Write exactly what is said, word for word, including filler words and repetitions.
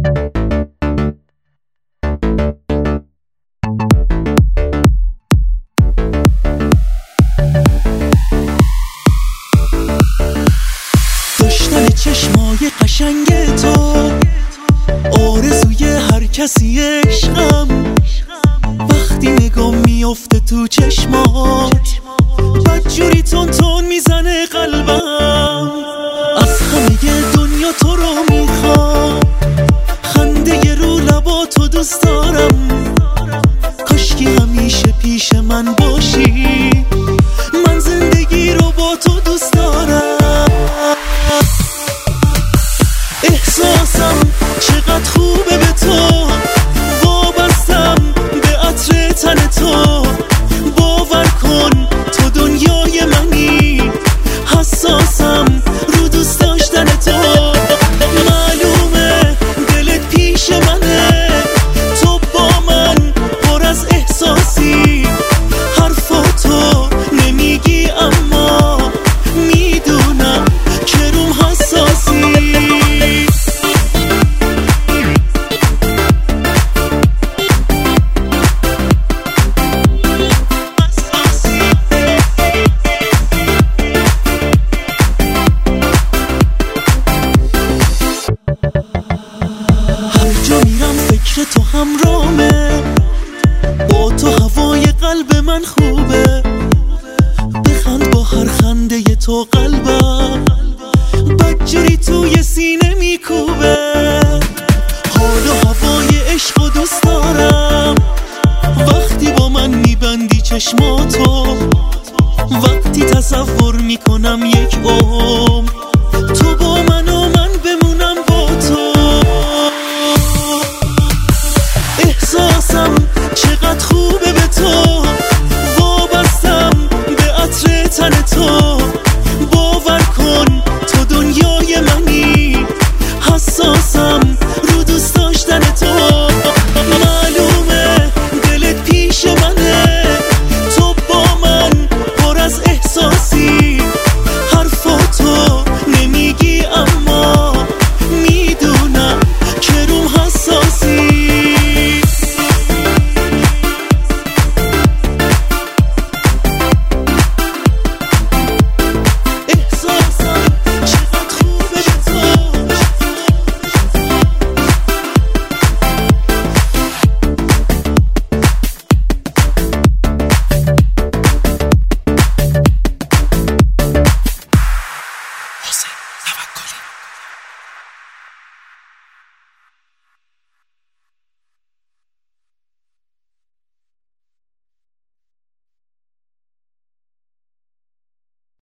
داشتن چشمای قشنگ تو آرزوی هر کسی عشقم، وقتی نگاه میفته تو چشمات بدجوری تون تون میزنه قلبم. از همه دنیا تو رو میخوام، خنده رو لباتو دوست دارم، کاشکی همیشه پیش من باشی، من زندگی رو با تو دوست دارم. احساسم چقدر خوبه به تو، وابستم به عطر تن تو، باور کن تو دنیای منی، حساسم رو دوست داشتن تو. معلومه دلت پیش منه، تو با من پر از احساسی، حرفاتو نمیگی اما میدونم که روم حساسی. فکر تو همرامه، با تو هوای قلب من خوبه، بخند با هر خنده تو قلبم بدجوری توی سینه میکوبه. حال و هوای عشق و دوست دارم، وقتی با من میبندی چشماتو، وقتی تصور میکنم یک عمر تو با من و من بمونم با تو. احساسم چقدر خوبه به تو، وابستم به عطر تن تو، باور کن تو دنیای منی، حساسم رو دوست داشتن تو. معلومه دلت پیش منه، تو با من پر از احساسی، حرفاتو نمیگی اما میدونم که روم حساسی. حسین توکلی.